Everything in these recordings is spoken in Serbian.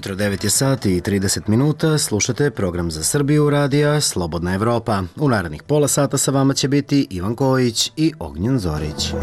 jutro, 9 je sati i 30 minuta, slušate program za Srbiju radija Slobodna Evropa. U narednih pola sata sa vama će biti Ivan Kojić i Ognjen Zorić.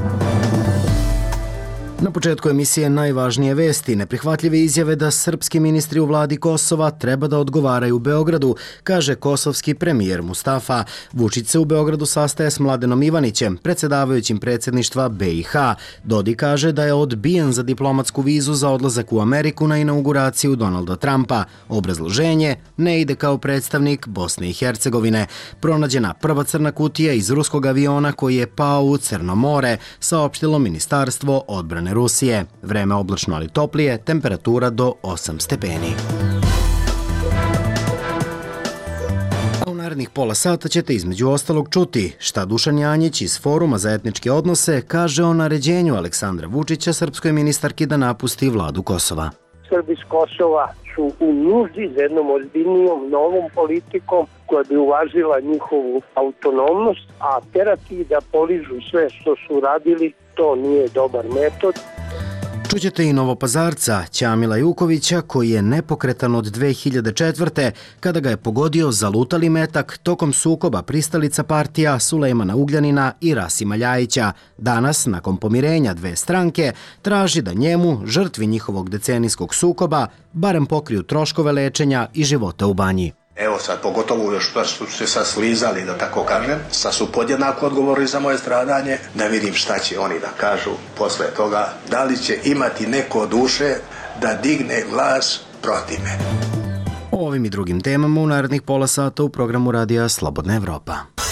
Na početku emisije najvažnije vesti, neprihvatljive izjave da srpski ministri u vladi Kosova treba da odgovaraju u Beogradu, kaže kosovski premijer Mustafa. Vučić se u Beogradu sastaje s Mladenom Ivanićem, predsjedavajućim predsjedništva BiH. Dodi kaže da je odbijen za diplomatsku vizu za odlazak u Ameriku na inauguraciju Donalda Trumpa. Obrazloženje: ne ide kao predstavnik Bosne i Hercegovine. Pronađena prva crna kutija iz ruskog aviona koji je pao u Crno more, saopštilo Ministarstvo odbrane Rusije. Vreme oblačno ali toplije, temperatura do 8 stepeni. A u narednih pola sata ćete između ostalog čuti šta Dušan Janjić iz Foruma za etničke odnose kaže o naređenju Aleksandra Vučića srpskoj ministarki da napusti vladu Kosova. Srbi s Kosova su u nuždi za jednom ozbiljnijom novom politikom koja bi uvažila njihovu autonomnost, a terati da poližu sve što su radili, to nije dobar metod. Čućete i Novopazarca Ćamila Jukovića koji je nepokretan od 2004. kada ga je pogodio zalutali metak tokom sukoba pristalica partija Sulejmana Ugljanina i Rasima Ljajića. Danas, nakon pomirenja dve stranke, traži da njemu, žrtvi njihovog decenijskog sukoba, barem pokriju troškove lečenja i života u banji. Evo sad, pogotovo još što su se sad slizali, da tako kažem, sad su podjednako odgovorili za moje stradanje, da vidim šta će oni da kažu posle toga, da li će imati neko duše da digne glas protiv mene. O ovim i drugim temama u narednih pola sata u programu radija Slobodna Evropa.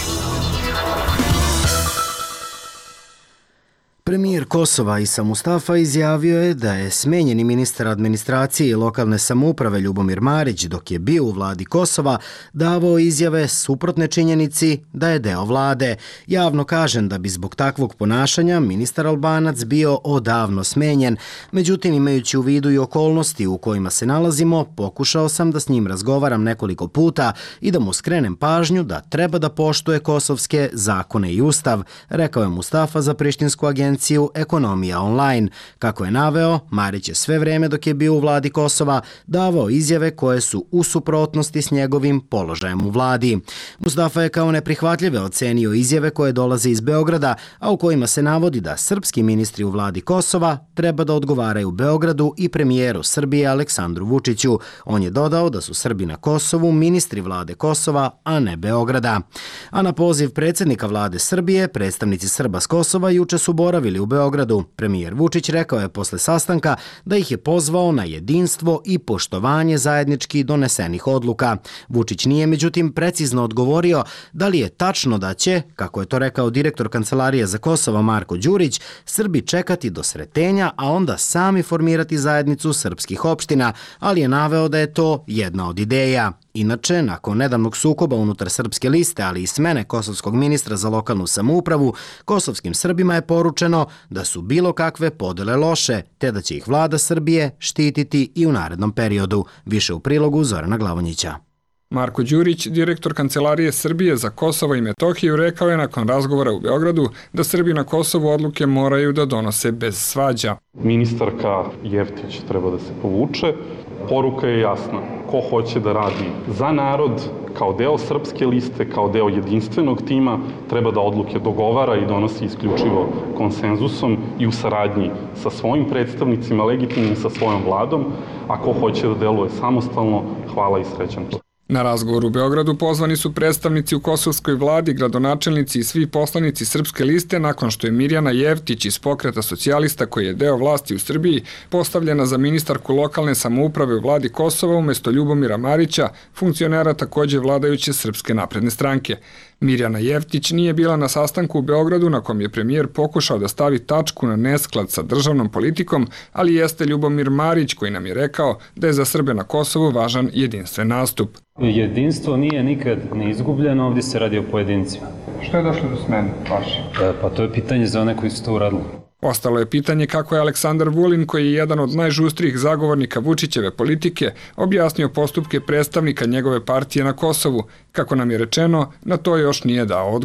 Premijer Kosova Isa Mustafa izjavio je da je smenjeni ministar administracije i lokalne samouprave Ljubomir Marić, dok je bio u vladi Kosova, davao izjave suprotne činjenici da je deo vlade. Javno kažem da bi zbog takvog ponašanja ministar Albanac bio odavno smenjen. Međutim, imajući u vidu i okolnosti u kojima se nalazimo, pokušao sam da s njim razgovaram nekoliko puta i da mu skrenem pažnju da treba da poštuje kosovske zakone i ustav, rekao je Mustafa za prištinsku agenciju Ekonomija online. Kako je naveo, Marić je sve vreme dok je bio u vladi Kosova davao izjave koje su u suprotnosti s njegovim položajem u vladi. Mustafa je kao neprihvatljive ocenio izjave koje dolaze iz Beograda, a u kojima se navodi da srpski ministri u vladi Kosova treba da odgovaraju Beogradu i premijeru Srbije Aleksandru Vučiću. On je dodao da su Srbi na Kosovu ministri vlade Kosova, a ne Beograda. A na poziv predsjednika vlade Srbije, predstavnici Srba s Kosova juče su boravili u Beogradu. Premijer Vučić rekao je posle sastanka da ih je pozvao na jedinstvo i poštovanje zajednički donesenih odluka. Vučić nije međutim precizno odgovorio da li je tačno da će, kako je to rekao direktor Kancelarije za Kosovo Marko Đurić, Srbi čekati do sretenja, a onda sami formirati zajednicu srpskih opština, ali je naveo da je to jedna od ideja. Inače, nakon nedavnog sukoba unutar Srpske liste, ali i smene kosovskog ministra za lokalnu samoupravu, kosovskim Srbima je poručeno da su bilo kakve podele loše, te da će ih vlada Srbije štititi i u narednom periodu. Više u prilogu Zorana Glavonjića. Marko Đurić, direktor Kancelarije Srbije za Kosovo i Metohiju, rekao je nakon razgovora u Beogradu da Srbi na Kosovu odluke moraju da donose bez svađa. Ministarka Jevtić treba da se povuče. Poruka je jasna. Ko hoće da radi za narod, kao deo Srpske liste, kao deo jedinstvenog tima, treba da odluke dogovara i donosi isključivo konsenzusom i u saradnji sa svojim predstavnicima, legitimnim sa svojom vladom, a ko hoće da deluje samostalno, hvala i srećan. Na razgovor u Beogradu pozvani su predstavnici u kosovskoj vladi, gradonačelnici i svi poslanici Srpske liste nakon što je Mirjana Jevtić iz Pokreta socijalista, koji je deo vlasti u Srbiji, postavljena za ministarku lokalne samouprave u vladi Kosova umjesto Ljubomira Marića, funkcionera također vladajuće Srpske napredne stranke. Mirjana Jevtić nije bila na sastanku u Beogradu na kom je premijer pokušao da stavi tačku na nesklad sa državnom politikom, ali jeste Ljubomir Marić koji nam je rekao da je za Srbe na Kosovu važan jedinstven nastup. Jedinstvo nije nikad ne izgubljeno, ovdje se radi o pojedincima. Što je došlo do smene vaše? Pa to je pitanje za one koji su to uradili. Ostalo je pitanje kako je Aleksandar Vulin, koji je jedan od najžustrijih zagovornika Vučićeve politike, objasnio postupke predstavnika njegove partije na Kosovu. Kako nam je rečeno, na to još nije dao odgovor.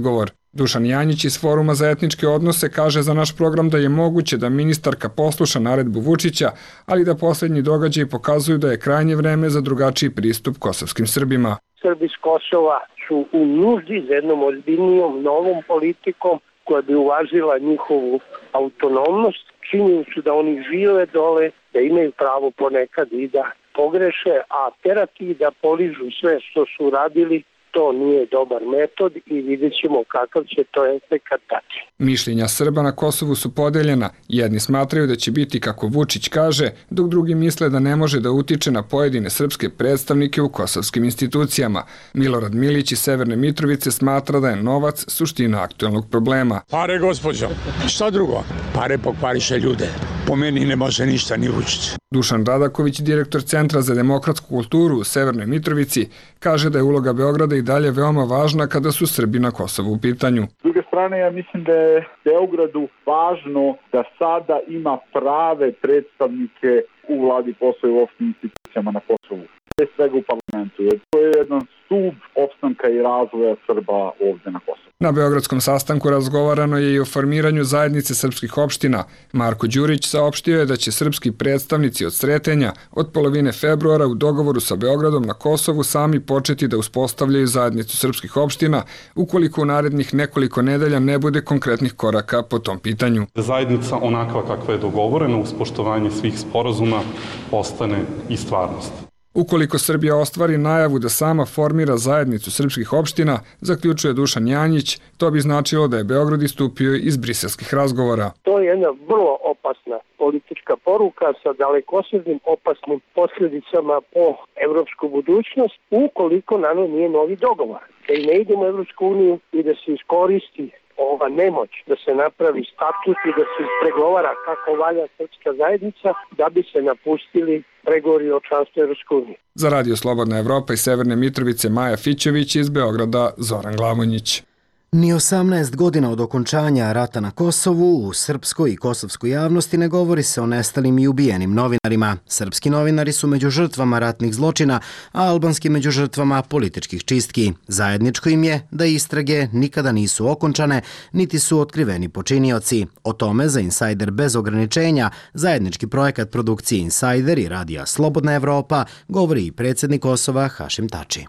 Dušan Janjić iz Foruma za etničke odnose kaže za naš program da je moguće da ministarka posluša naredbu Vučića, ali da posljednji događaji pokazuju da je krajnje vreme za drugačiji pristup kosovskim Srbima. Srbi s Kosova su u nuždi za jednom ozbiljnijom novom politikom koja bi uvažila njihovu autonomnost. Činjenicu da oni žive dole, da imaju pravo ponekad i da pogreše, a terati da poližu sve što su radili, to nije dobar metod i vidjet ćemo kakav će to efekat dati. Mišljenja Srba na Kosovu su podeljena. Jedni smatraju da će biti kako Vučić kaže, dok drugi misle da ne može da utiče na pojedine srpske predstavnike u kosovskim institucijama. Milorad Milić iz Severne Mitrovice smatra da je novac suština aktuelnog problema. Pare, gospođo, šta drugo? Pare pokvariše ljude. Po meni ne može ništa ni Vučić. Dušan Radaković, direktor Centra za demokratsku kulturu u Severnoj Mitrovici, kaže da je uloga Beograda i dalje veoma važna kada su Srbi na Kosovu u pitanju. S druge strane, ja mislim da je Beogradu važno da sada ima prave predstavnike u vladi Kosova i uopšte institucijama na Kosovu. Pre svega u parlamentu, jer to je jedan stub opstanka i razvoja Srba ovde na Kosovu. Na beogradskom sastanku razgovarano je i o formiranju zajednice srpskih opština. Marko Đurić saopštio je da će srpski predstavnici od Sretenja od polovine februara u dogovoru sa Beogradom na Kosovu sami početi da uspostavljaju zajednicu srpskih opština ukoliko u narednih nekoliko nedelja ne bude konkretnih koraka po tom pitanju. Zajednica onakva kakva je dogovorena uz poštovanje svih sporazuma postane i stvarnost. Ukoliko Srbija ostvari najavu da sama formira zajednicu srpskih opština, zaključuje Dušan Janjić, to bi značilo da je Beograd istupio iz briselskih razgovora. To je jedna vrlo opasna politička poruka sa dalekosežnim opasnim posljedicama po evropsku budućnost, ukoliko naravno nije novi dogovor. Da i ne idemo u Evropsku uniju i da se iskoristi ova nemoć da se napravi statut i da se ispregovara kako valja srpska zajednica da bi se napustili pregovori o članstvu Evropske unije. Za Radio Slobodna Evropa iz Severne Mitrovice Maja Fićević, iz Beograda Zoran Glavonjić. Ni 18 godina od okončanja rata na Kosovu u srpskoj i kosovskoj javnosti ne govori se o nestalim i ubijenim novinarima. Srpski novinari su među žrtvama ratnih zločina, a albanski među žrtvama političkih čistki. Zajedničko im je da istrage nikada nisu okončane, niti su otkriveni počinioci. O tome za Insajder bez ograničenja, zajednički projekat produkcije Insajder i Radija Slobodna Evropa, govori i predsjednik Kosova Hašim Tači.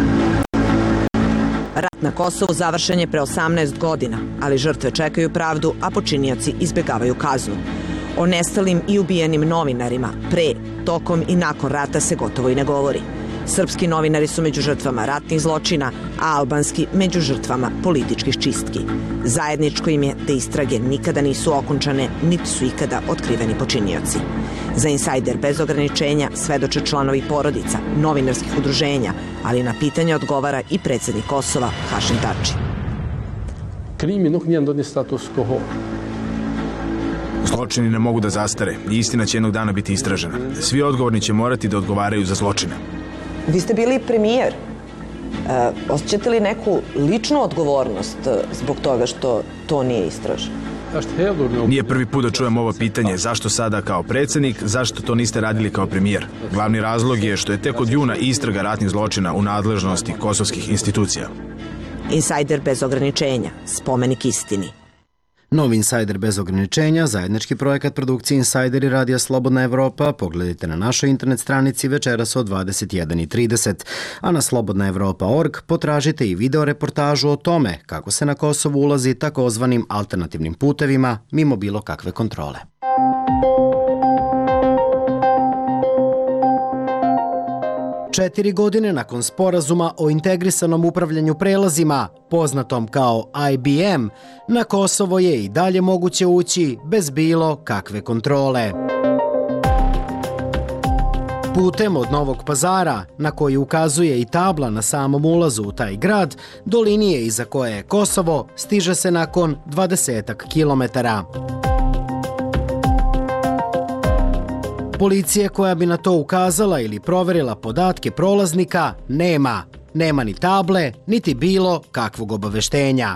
Rat na Kosovu završen je pre 18 godina, ali žrtve čekaju pravdu, a počinioci izbjegavaju kaznu. O nestalim i ubijenim novinarima pre, tokom i nakon rata se gotovo i ne govori. Srpski novinari su među žrtvama ratnih zločina, a albanski među žrtvama političkih čistki. Zajedničko im je da istrage nikada nisu okončane, niti su ikada otkriveni počinioci. Za Insajder bez ograničenja svedoče članovi porodica, novinarskih udruženja, ali na pitanje odgovara i predsjednik Kosova Hašim Tači. Krimi nuk nije ndonjë status quo. Zločini ne mogu da zastare i istina će jednog dana biti istražena. Svi odgovorni će morati da odgovaraju za zločine. Vi ste bili premijer. Osjećate li neku ličnu odgovornost zbog toga što to nije istraženo? Nije prvi put da čujem ovo pitanje. Zašto sada kao predsjednik, zašto to niste radili kao premijer? Glavni razlog je što je tek od juna istraga ratnih zločina u nadležnosti kosovskih institucija. Insajder bez ograničenja. Spomenik istini. Novi Insajder bez ograničenja, zajednički projekat produkcije Insajder i Radija Slobodna Evropa, pogledajte na našoj internet stranici večeras od 21:30, a na slobodnaevropa.org potražite i video reportažu o tome kako se na Kosovu ulazi takozvanim alternativnim putevima mimo bilo kakve kontrole. Četiri godine nakon sporazuma o integrisanom upravljanju prelazima, poznatom kao IBM, na Kosovo je i dalje moguće ući bez bilo kakve kontrole. Putem od Novog Pazara, na koji ukazuje i tabla na samom ulazu u taj grad, do linije iza koje je Kosovo, stiže se nakon 20 kilometara. Policije koja bi na to ukazala ili proverila podatke prolaznika nema. Nema ni table, niti bilo kakvog obaveštenja.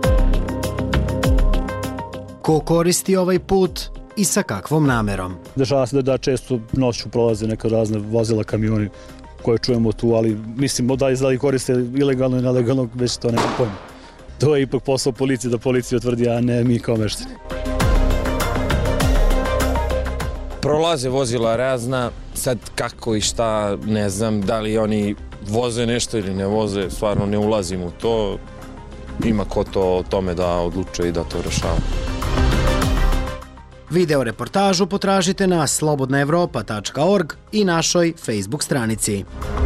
Ko koristi ovaj put i sa kakvom namerom? Dešava se da često noću prolaze neka razne vozila, kamioni koje čujemo tu, ali mislim da li koriste ilegalno i nelegalno, već to nema pojma. To je ipak posao policije da policija utvrdi, a ne mi kao meštani. Prolaze vozila razna, sad kako i šta, ne znam, da li oni voze nešto ili ne voze, stvarno ne ulazim u to. Ima ko to o tome da odlučuje i da to rešava. Video reportažu potražite na slobodnaevropa.org i našoj Facebook stranici.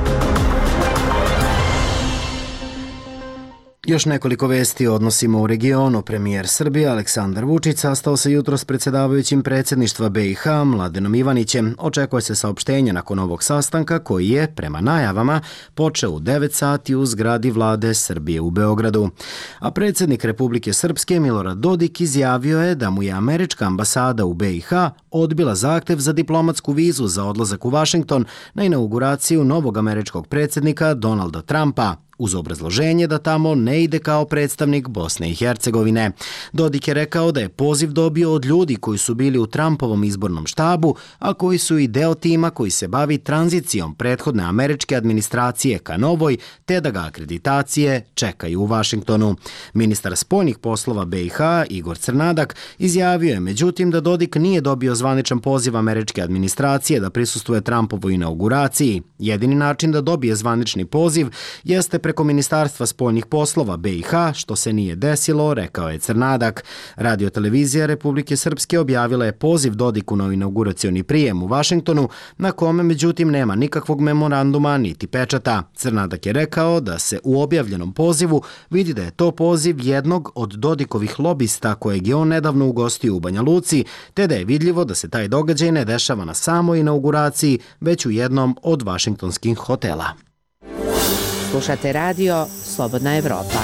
Još nekoliko vesti o odnosima u regionu. Premijer Srbije Aleksandar Vučić sastao se jutros s predsjedavajućim predsjedništva BiH Mladenom Ivanićem. Očekuje se saopštenje nakon ovog sastanka koji je, prema najavama, počeo u 9 sati u zgradi vlade Srbije u Beogradu. A predsjednik Republike Srpske Milorad Dodik izjavio je da mu je američka ambasada u BiH odbila zahtev za diplomatsku vizu za odlazak u Vašington na inauguraciju novog američkog predsjednika Donalda Trumpa, uz obrazloženje da tamo ne ide kao predstavnik Bosne i Hercegovine. Dodik je rekao da je poziv dobio od ljudi koji su bili u Trumpovom izbornom štabu, a koji su i deo tima koji se bavi tranzicijom prethodne američke administracije ka novoj, te da ga akreditacije čekaju u Vašingtonu. Ministar spoljnih poslova BiH Igor Crnadak izjavio je međutim da Dodik nije dobio zvaničan poziv američke administracije da prisustvuje Trumpovoj inauguraciji. Jedini način da dobije zvanični poziv jeste preko Ministarstva spoljnih poslova BiH, što se nije desilo, rekao je Crnadak. Radio-televizija Republike Srpske objavila je poziv Dodiku na inauguracioni prijem u Vašingtonu, na kome međutim nema nikakvog memoranduma niti pečata. Crnadak je rekao da se u objavljenom pozivu vidi da je to poziv jednog od Dodikovih lobista kojeg je on nedavno ugostio u Banja Luci, te da je vidljivo da se taj događaj ne dešava na samoj inauguraciji, već u jednom od vašingtonskih hotela. Slušate radio Slobodna Evropa.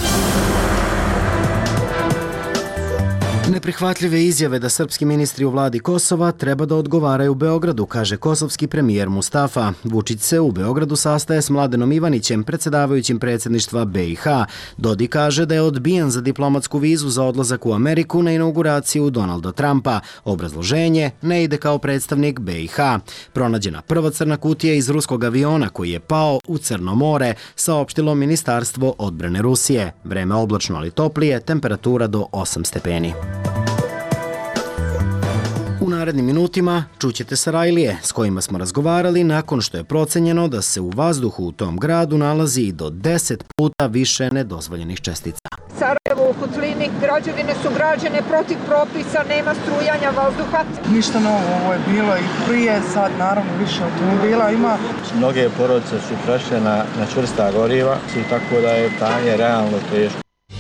Neprihvatljive izjave da srpski ministri u vladi Kosova treba da odgovaraju u Beogradu, kaže kosovski premijer Mustafa. Vučić se u Beogradu sastaje s Mladenom Ivanićem, predsjedavajućim predsjedništva BiH. Dodik kaže da je odbijen za diplomatsku vizu za odlazak u Ameriku na inauguraciju Donalda Trumpa. Obrazloženje: ne ide kao predstavnik BiH. Pronađena prva crna kutija iz ruskog aviona koji je pao u Crno more, saopštilo Ministarstvo odbrane Rusije. Vreme oblačno ali toplije, temperatura do 8 stepeni. U narednim minutima čućete Sarajlije s kojima smo razgovarali nakon što je procenjeno da se u vazduhu u tom gradu nalazi i do 10 puta više nedozvoljenih čestica. Sarajevo u kotlini, građevine su građene protiv propisa, nema strujanja vazduha. Ništa novo, ovo je bilo i prije, sad naravno više automobila ima. Mnoge porodice su prešle na čvrsta goriva, tako da je stanje realno teško.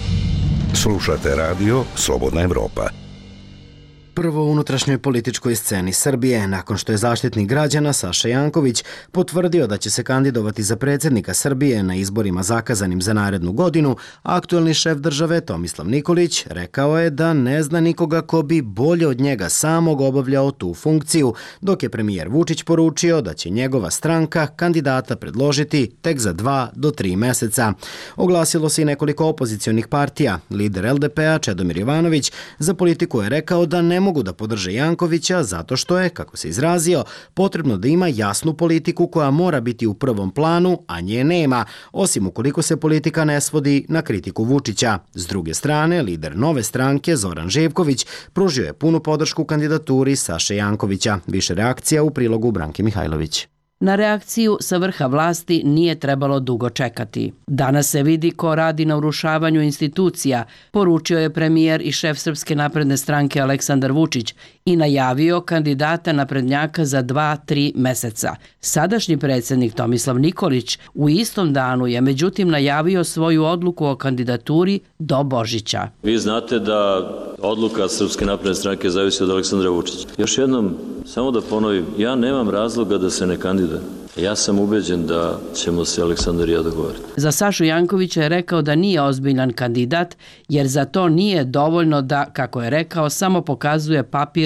Slušate radio Slobodna Evropa. Prvo u unutrašnjoj političkoj sceni Srbije, nakon što je zaštitnik građana Saša Janković potvrdio da će se kandidovati za predsjednika Srbije na izborima zakazanim za narednu godinu, aktuelni šef države Tomislav Nikolić rekao je da ne zna nikoga ko bi bolje od njega samog obavljao tu funkciju, dok je premijer Vučić poručio da će njegova stranka kandidata predložiti tek za 2 do 3 meseca. Oglasilo se i nekoliko opozicionih partija. Lider LDP-a Čedomir Jovanović za Politiku je rekao da ne mogu da podrže Jankovića zato što je, kako se izrazio, potrebno da ima jasnu politiku koja mora biti u prvom planu, a nje nema, osim ukoliko se politika ne svodi na kritiku Vučića. S druge strane, lider Nove stranke Zoran Živković pružio je punu podršku kandidaturi Saše Jankovića. Više reakcija u prilogu Branke Mihajlović. Na reakciju sa vrha vlasti nije trebalo dugo čekati. Danas se vidi ko radi na urušavanju institucija, poručio je premijer i šef Srpske napredne stranke Aleksandar Vučić i najavio kandidata naprednjaka za 2-3 meseca. Sadašnji predsjednik Tomislav Nikolić u istom danu je međutim najavio svoju odluku o kandidaturi do Božića. Vi znate da odluka Srpske napredne stranke zavisi od Aleksandra Vučića. Još jednom, samo da ponovim, ja nemam razloga da se ne kandidujem. Ja sam ubeđen da ćemo se Aleksandar i ja dogovoriti. Za Sašu Jankovića je rekao da nije ozbiljan kandidat jer za to nije dovoljno da, kako je rekao, samo pokazuje papir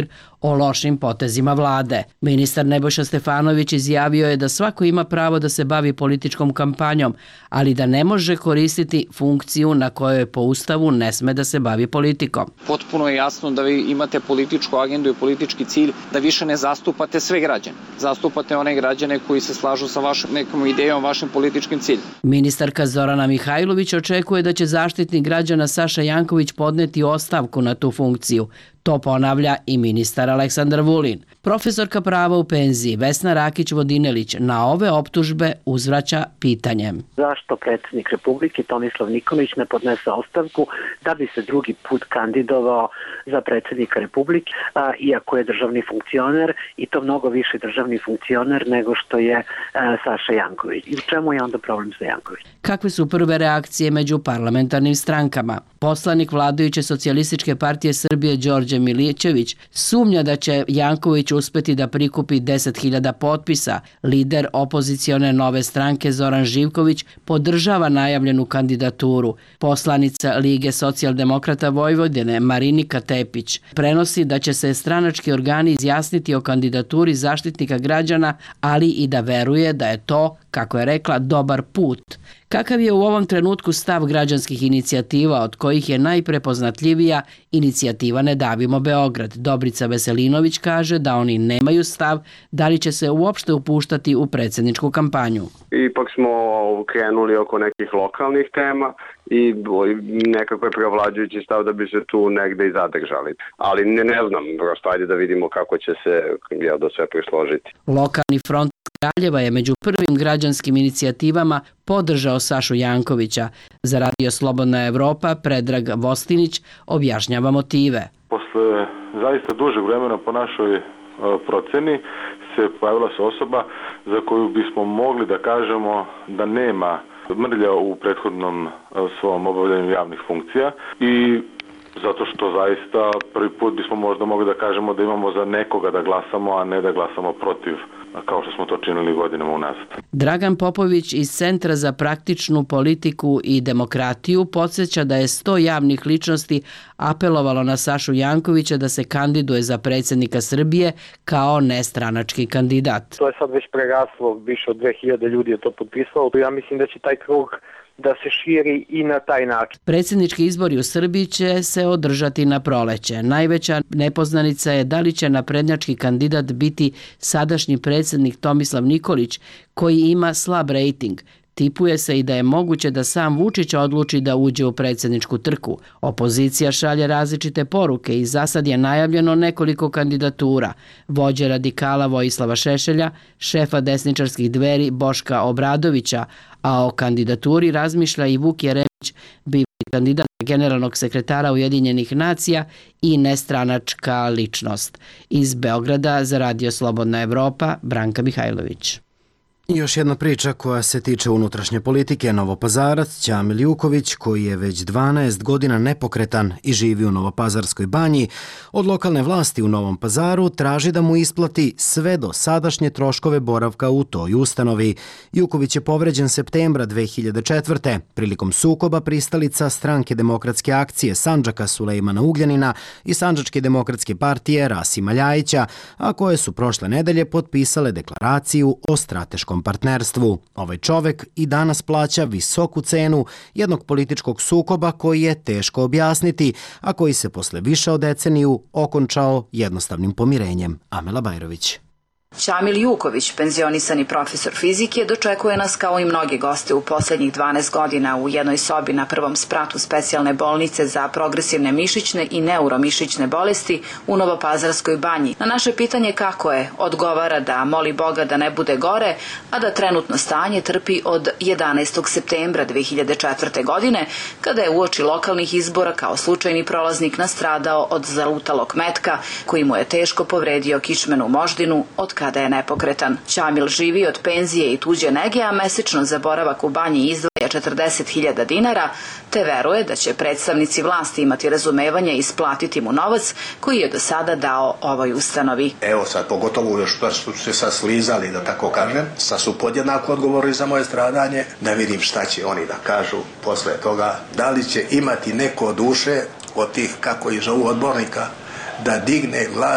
o lošim potezima vlade. Ministar Nebojša Stefanović izjavio je da svako ima pravo da se bavi političkom kampanjom, ali da ne može koristiti funkciju na kojoj po Ustavu ne sme da se bavi politikom. Potpuno je jasno da vi imate političku agendu i politički cilj da više ne zastupate sve građane. Zastupate one građane koji se slažu sa vašom nekom idejom, vašim političkim ciljem. Ministarka Zorana Mihajlović očekuje da će Zaštitnik građana Saša Janković podneti ostavku na tu funkciju. To ponavlja i ministar Aleksandar Vulin. Profesorka prava u penziji Vesna Rakić-Vodinelić na ove optužbe uzvraća pitanjem. Zašto predsjednik Republike Tomislav Nikolić ne podnese ostavku da bi se drugi put kandidovao za predsjednika Republike, iako je državni funkcioner i to mnogo više državni funkcioner nego što je Saša Janković. I u čemu je onda problem sa Janković? Kakve su prve reakcije među parlamentarnim strankama? Poslanik vladajuće Socijalističke partije Srbije Đorđe Milićević sumnja da će Janković uspeti da prikupi 10.000 potpisa. Lider opozicione Nove stranke Zoran Živković podržava najavljenu kandidaturu. Poslanica Lige socijaldemokrata Vojvodine Marinika Tepić prenosi da će se stranački organi izjasniti o kandidaturi Zaštitnika građana, ali i da veruje da je to, kako je rekla, dobar put. Kakav je u ovom trenutku stav građanskih inicijativa, od kojih je najprepoznatljivija inicijativa Ne davimo Beograd? Dobrica Veselinović kaže da oni nemaju stav da li će se uopšte upuštati u predsjedničku kampanju. Ipak smo krenuli oko nekih lokalnih tema i nekako je preovlađujući stav da bi se tu negde i zadržali. Ali ne znam, prosto ajde da vidimo kako će se do sve prisložiti. Lokalni front Kraljeva je među prvim građanskim inicijativama podržao Sašu Jankovića. Za Radio Slobodna Evropa Predrag Vostinić objašnjava motive. Posle zaista dužeg vremena po našoj proceni se pojavila se osoba za koju bismo mogli da kažemo da nema mrlja u prethodnom svom obavljanju javnih funkcija i zato što zaista prvi put bismo možda mogli da kažemo da imamo za nekoga da glasamo, a ne da glasamo protiv, kao što smo to činili godinama unazad. Dragan Popović iz Centra za praktičnu politiku i demokratiju podsjeća da je 100 javnih ličnosti apelovalo na Sašu Jankovića da se kandiduje za predsjednika Srbije kao nestranački kandidat. To je sad već preraslo, više od 2000 ljudi je to potpisalo. Ja mislim da će taj krug da se širi i na taj način. Predsjednički izbori u Srbiji će se održati na proleće. Najveća nepoznanica je da li će naprednjački kandidat biti sadašnji predsjednik Tomislav Nikolić, koji ima slab rejting. Tipuje se i da je moguće da sam Vučić odluči da uđe u predsjedničku trku. Opozicija šalje različite poruke i za sad je najavljeno nekoliko kandidatura. Vođe radikala Vojislava Šešelja, šefa desničarskih Dveri Boška Obradovića, a o kandidaturi razmišlja i Vuk Jeremić, bivši kandidat generalnog sekretara Ujedinjenih nacija i nestranačka ličnost. Iz Beograda za Radio Slobodna Evropa, Branka Mihajlović. Još jedna priča koja se tiče unutrašnje politike. Novopazarac Ćamil Juković, koji je već 12 godina nepokretan i živi u Novopazarskoj banji, od lokalne vlasti u Novom Pazaru traži da mu isplati sve do sadašnje troškove boravka u toj ustanovi. Juković je povređen septembra 2004. prilikom sukoba pristalica Stranke demokratske akcije Sandžaka Sulejmana Ugljanina i Sandžačke demokratske partije Rasima Ljajića, a koje su prošle nedelje potpisale deklaraciju o strateškom partnerstvu. Ovaj čovek i danas plaća visoku cenu jednog političkog sukoba koji je teško objasniti, a koji se posle više od deceniju okončao jednostavnim pomirenjem. Amela Bajrović. Ćamil Juković, penzionisani profesor fizike, dočekuje nas kao i mnogi goste u posljednjih 12 godina u jednoj sobi na prvom spratu specijalne bolnice za progresivne mišićne i neuromišićne bolesti u Novopazarskoj banji. Na naše pitanje kako je, odgovara da moli Boga da ne bude gore, a da trenutno stanje trpi od 11. septembra 2004. godine, kada je uoči lokalnih izbora kao slučajni prolaznik nastradao od zalutalog metka, koji mu je teško povredio kičmenu moždinu od kada je nepokretan. Ćamil živi od penzije i tuđe nege, a mesečno za boravak u banji izdvaja 40.000 dinara, te veruje da će predstavnici vlasti imati razumevanje i isplatiti mu novac koji je do sada dao ovoj ustanovi. Evo sad, pogotovo još što su se sad slizali, da tako kažem, sad su podjednako odgovorili za moje stradanje, da vidim šta će oni da kažu posle toga, da li će imati neko duše od tih, kako ih zovu, odbornika, da digne glas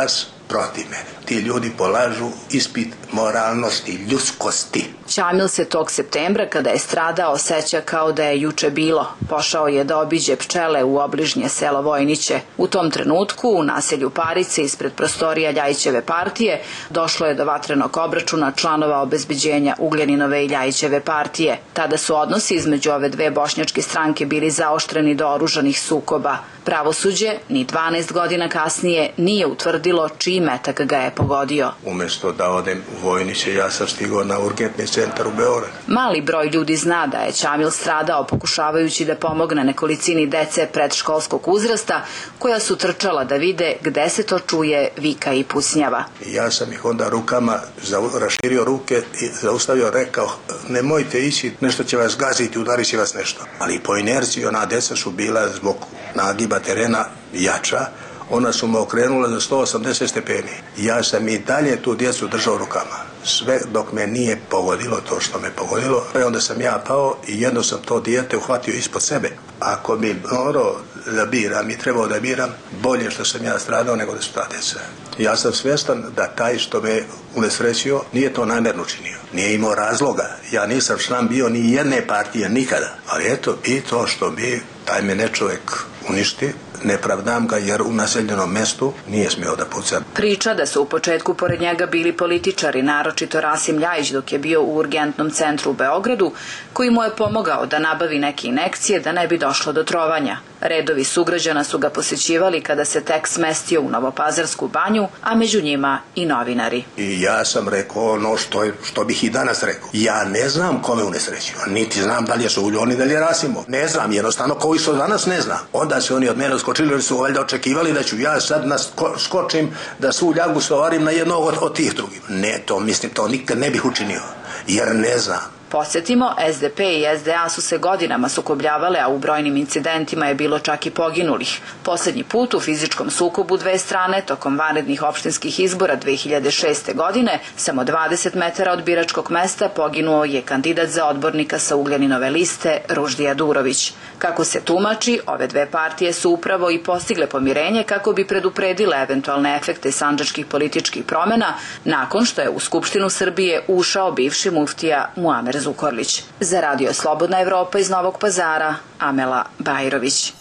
protiv mene. Ti ljudi polažu ispit moralnosti, ljudskosti. Ćamil se tog septembra, kada je stradao, seća kao da je juče bilo. Pošao je da obiđe pčele u obližnje selo Vojniće. U tom trenutku, u naselju Parice, ispred prostorija Ljajićeve partije, došlo je do vatrenog obračuna članova obezbeđenja Ugljaninove i Ljajićeve partije. Tada su odnosi između ove dve bošnjačke stranke bili zaoštreni do oružanih sukoba. Pravosuđe, ni 12 godina kasnije, nije utvrdilo čiji metak ga je pogodio. Umesto da odem u Vojniće, ja sam stigao na urgentni centar u Beograd. Mali broj ljudi zna da je Ćamil stradao pokušavajući da pomogne nekolicini dece predškolskog uzrasta, koja su trčala da vide gde se to čuje vika i pucnjava. Ja sam ih onda rukama raširio ruke i zaustavio, rekao, nemojte ići, nešto će vas gaziti, udarit će vas nešto. Ali po inerciji ona deca su bila zbog nagiba terena jača, ona su me okrenula za 180 stepeni. Ja sam i dalje tu djecu držao rukama, sve dok me nije pogodilo to što me pogodilo. I onda sam ja pao i jedno sam to dijete uhvatio ispod sebe. Ako bi morao da biram i trebao da biram, bolje što sam ja stradao nego da su ta djeca. Ja sam svjestan da taj što me unesrećio nije to namjerno činio. Nije imao razloga. Ja nisam član bio ni jedne partije nikada. Ali eto, i to što bi taj me čovjek uništi, ne pravdam ga jer u naseljenom mestu nije smio da puca. Priča da su u početku pored njega bili političari, naročito Rasim Ljajić dok je bio u urgentnom centru u Beogradu, koji mu je pomogao da nabavi neke injekcije da ne bi došlo do trovanja. Redovi sugrađana su ga posećivali kada se tek smestio u Novopazarsku banju, a među njima i novinari. I ja sam rekao ono što bih i danas rekao. Ja ne znam kome unesrećio, niti znam da li je Suljon i da li je Rasimov. Ne znam, jednostavno koji su danas ne znam. Onda se oni od mene skočili jer su valjda očekivali da ću ja sad skočim da svu ljagu stovarim na jednog od tih drugih. Ne, to nikad ne bih učinio, jer ne znam. Podsjetimo, SDP i SDA su se godinama sukobljavale, a u brojnim incidentima je bilo čak i poginulih. Poslednji put u fizičkom sukobu dve strane tokom vanrednih opštinskih izbora 2006. godine, samo 20 metara od biračkog mesta, poginuo je kandidat za odbornika sa Ugljaninove liste Ruždija Durović. Kako se tumači, ove dve partije su upravo i postigle pomirenje kako bi predupredile eventualne efekte sandžačkih političkih promena nakon što je u Skupštinu Srbije ušao bivši muftija Muamer Zukorlić. Za Radio Slobodna Evropa iz Novog Pazara, Amela Bajrović.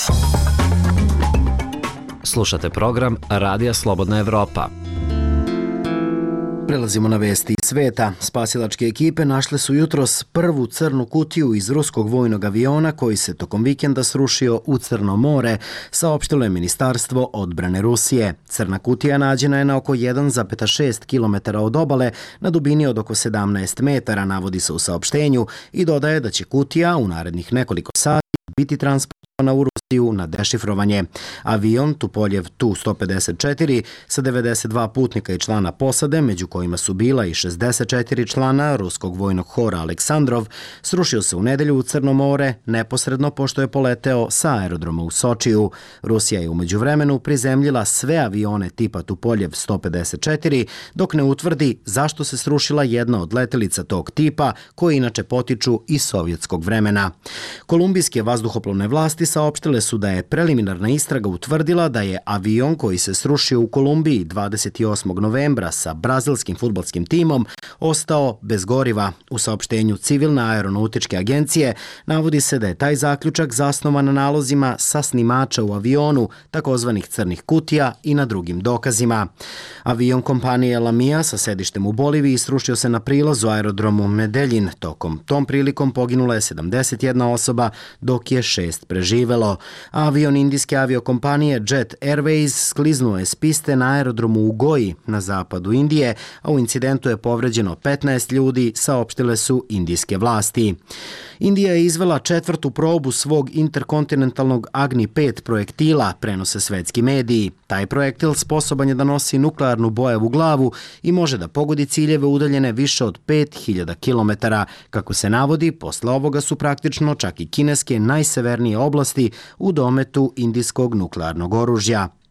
Slušate program Radija Slobodna Evropa. Prelazimo na vesti iz sveta. Spasilačke ekipe našle su jutros prvu crnu kutiju iz ruskog vojnog aviona koji se tokom vikenda srušio u Crno more, saopštilo je Ministarstvo odbrane Rusije. Crna kutija nađena je na oko 1,6 km od obale na dubini od oko 17 metara, navodi se u saopštenju, i dodaje da će kutija u narednih nekoliko sati biti transportovana u Rusiju na dešifrovanje. Avion Tupoljev Tu-154 sa 92 putnika i člana posade, među kojima su bila i 64 člana ruskog vojnog hora Aleksandrov, srušio se u nedelju u Crno more neposredno pošto je poleteo sa aerodroma u Sočiju. Rusija je u međuvremenu prizemljila sve avione tipa Tupoljev 154 dok ne utvrdi zašto se srušila jedna od letelica tog tipa koji inače potiču iz sovjetskog vremena. Kolumbijske vazduhoplovne vlasti saopštile su da je preliminarna istraga utvrdila da je avion koji se srušio u Kolumbiji 28. novembra sa brazilskim fudbalskim timom ostao bez goriva. U saopštenju Civilne aeronautičke agencije navodi se da je taj zaključak zasnovan na nalozima sa snimača u avionu, takozvanih crnih kutija, i na drugim dokazima. Avion kompanije Lamia sa sedištem u Boliviji srušio se na prilazu aerodromu Medellin. Tom prilikom poginula je 71 osoba, dok je 6 preživelo. Avion indijske aviokompanije Jet Airways skliznuo je s piste na aerodromu u Goji na zapadu Indije, a u incidentu je povređeno 15 ljudi, saopštile su indijske vlasti. Indija je izvela 4. probu svog interkontinentalnog Agni 5 projektila, prenose svetski mediji. Taj projektil sposoban je da nosi nuklearnu bojevu glavu i može da pogodi ciljeve udaljene više od 5000 km. Kako se navodi, posle ovoga su praktično čak i kineske najsevernije oblasti u dometu indijskog nuklearnog oružja.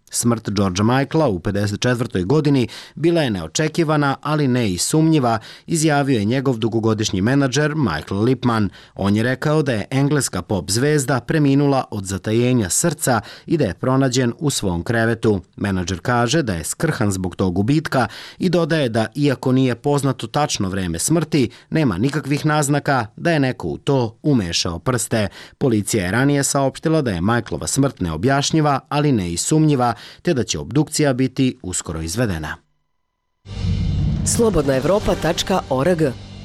Smrt Georgea Michaela u 54. godini bila je neočekivana, ali ne i sumnjiva, izjavio je njegov dugogodišnji menadžer Michael Lipman. On je rekao da je engleska pop zvezda preminula od zatajenja srca i da je pronađen u svom krevetu. Menadžer kaže da je skrhan zbog tog gubitka i dodaje da, iako nije poznato tačno vreme smrti, nema nikakvih naznaka da je neko u to umešao prste. Policija je ranije saopštila da je Michaelova smrt neobjašnjiva, ali ne i sumnjiva, te da će obdukcija biti uskoro izvedena. Slobodnaevropa.org.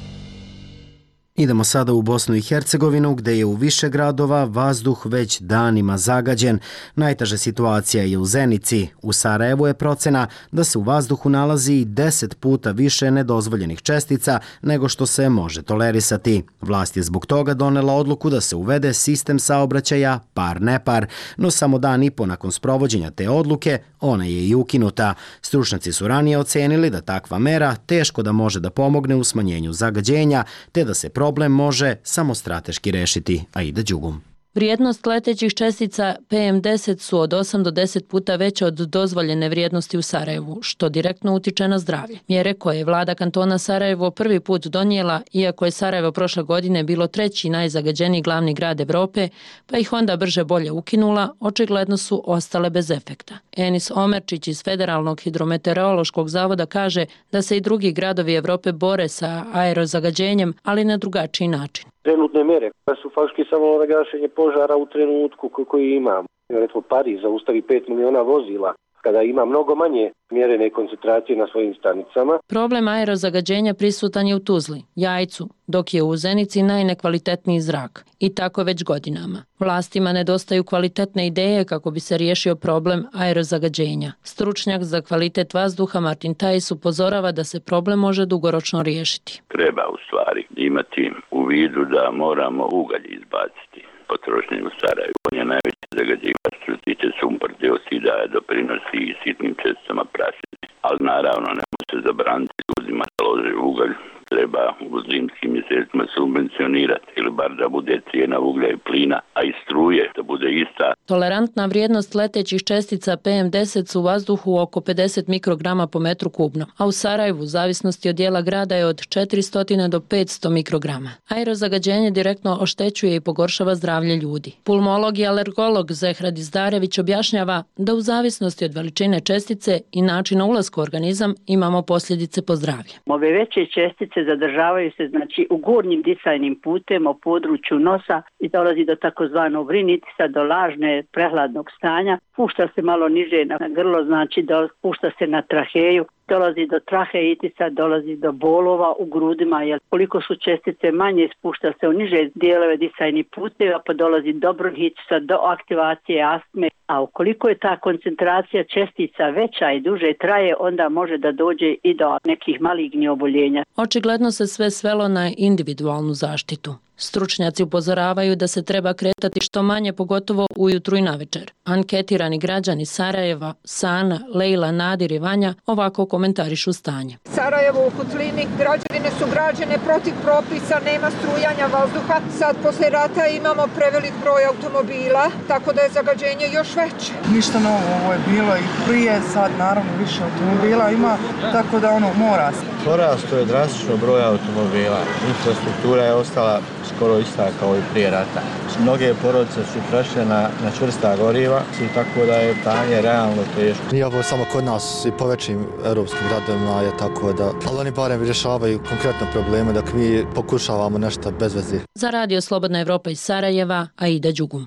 Idemo sada u Bosnu i Hercegovinu, gde je u više gradova vazduh već danima zagađen. Najteža situacija je u Zenici. U Sarajevu je procena da se u vazduhu nalazi 10 puta više nedozvoljenih čestica nego što se može tolerisati. Vlast je zbog toga donela odluku da se uvede sistem saobraćaja par-nepar, no samo dan i po nakon sprovođenja te odluke ona je i ukinuta. Stručnjaci su ranije ocenili da takva mera teško da može da pomogne u smanjenju zagađenja, te da se problem može samo strateški rešiti. Aida Đugum. Vrijednost letećih čestica PM10 su od 8 do 10 puta veće od dozvoljene vrijednosti u Sarajevu, što direktno utiče na zdravlje. Mjere koje je vlada kantona Sarajevo prvi put donijela, iako je Sarajevo prošle godine bilo treći najzagađeniji glavni grad Evrope, pa ih onda brže bolje ukinula, očigledno su ostale bez efekta. Enis Omerčić iz Federalnog hidrometeorološkog zavoda kaže da se i drugi gradovi Evrope bore sa aerozagađenjem, ali na drugačiji način. Trenutne mere su faktički samo gašenje požara u trenutku koji imamo. Recimo Pariz zaustavi 5 miliona vozila kada ima mnogo manje mjerene koncentracije na svojim stanicama. Problem aerozagađenja prisutan je u Tuzli, Jajcu, dok je u Zenici najnekvalitetniji zrak. I tako već godinama. Vlastima nedostaju kvalitetne ideje kako bi se riješio problem aerozagađenja. Stručnjak za kvalitet vazduha Martin Tajs upozorava da se problem može dugoročno riješiti. Treba u stvari imati u vidu da moramo ugalj izbaciti. Potrošnje u Sarajevu. On je najveći zagađivač što se tiče sumpor dioksida, doprinosi i sitnim česticama prašine. Ali naravno ne može se zabraniti ljudima da lože ugalj. Treba u zimskim mjesecima subvencionirati ili bar da bude cijena uglja i plina, a i struje da bude ista. Tolerantna vrijednost letećih čestica PM10 su u vazduhu oko 50 mikrograma po metru kubnom, a u Sarajevu u zavisnosti od dijela grada je od 400 do 500 mikrograma. Aerozagađenje direktno oštećuje i pogoršava zdravlje ljudi. Pulmolog i alergolog Zehrad Izdarević objašnjava da u zavisnosti od veličine čestice i načina ulaska u organizam imamo posljedice po zdravlje. Ove veće čestice zadržavaju se u gornjim disajnim putem u području nosa i dolazi do takozvanog rinitisa, do lažne prehladnog stanja. Pušta se malo niže na grlo, znači pušta se na traheju. Dolazi do traheitisa, dolazi do bolova u grudima, jer koliko su čestice manje, spušta se u niže dijelove disajnih puteva, pa dolazi do bronhitisa, do aktivacije astme. A ukoliko je ta koncentracija čestica veća i duže traje, onda može da dođe i do nekih malignih oboljenja. Očigledno se sve svelo na individualnu zaštitu. Stručnjaci upozoravaju da se treba kretati što manje, pogotovo ujutru i navečer. Anketirani građani Sarajeva, Sana, Lejla, Nadir i Vanja ovako komentarišu stanje. Sarajevo u kotlini, građevine su građene protiv propisa, nema strujanja vazduha. Sad posle rata imamo prevelik broj automobila, tako da je zagađenje još veće. Ništa novo, ovo je bilo i prije, sad naravno više automobila ima, tako da mora se. Porasto je drastično broj automobila, infrastruktura je ostala skoro ista kao i prije rata. Mnoge porodice su prešle na čvrsta goriva, tako da je stanje realno teško. Nije ovo samo kod nas i po većim europskim gradovima je tako da, ali oni barem rješavaju konkretne probleme dok mi pokušavamo nešto bez veze. Za Radio Slobodna Evropa iz Sarajeva, Aida Đugum.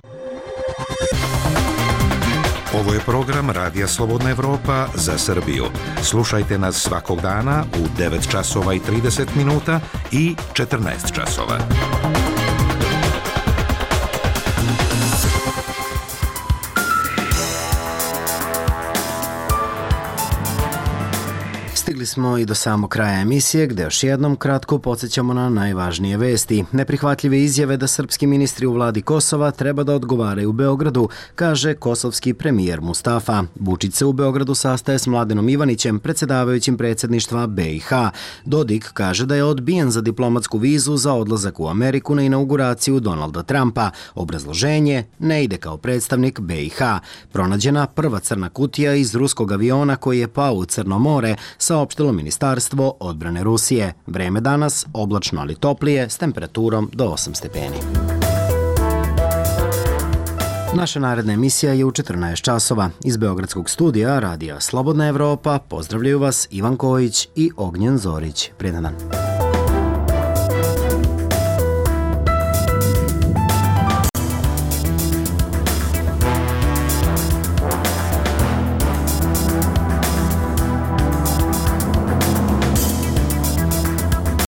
Ovo je program Radija Slobodna Evropa za Srbiju. Slušajte nas svakog dana u 9 časova i 30 minuta i 14 časova. Stigli smo i do samog kraja emisije gdje još jednom kratko podsjećamo na najvažnije vesti. Neprihvatljive izjave da srpski ministri u vladi Kosova treba da odgovaraju u Beogradu, kaže kosovski premijer Mustafa. Vučić se u Beogradu sastaje s Mladenom Ivanićem, predsjedavajućim predsjedništva BiH. Dodik kaže da je odbijen za diplomatsku vizu za odlazak u Ameriku na inauguraciju Donalda Trumpa. Obrazloženje: ne ide kao predstavnik BiH. Pronađena prva crna kutija iz ruskog aviona koji je pao u Crno more, saopštilo Ministarstvo odbrane Rusije. Vreme danas oblačno ali toplije s temperaturom do 8 stepeni. Naša naredna emisija je u 14 časova. Iz Beogradskog studija Radija Slobodna Evropa pozdravljaju vas Ivan Kojić i Ognjen Zorić. Prijedan dan.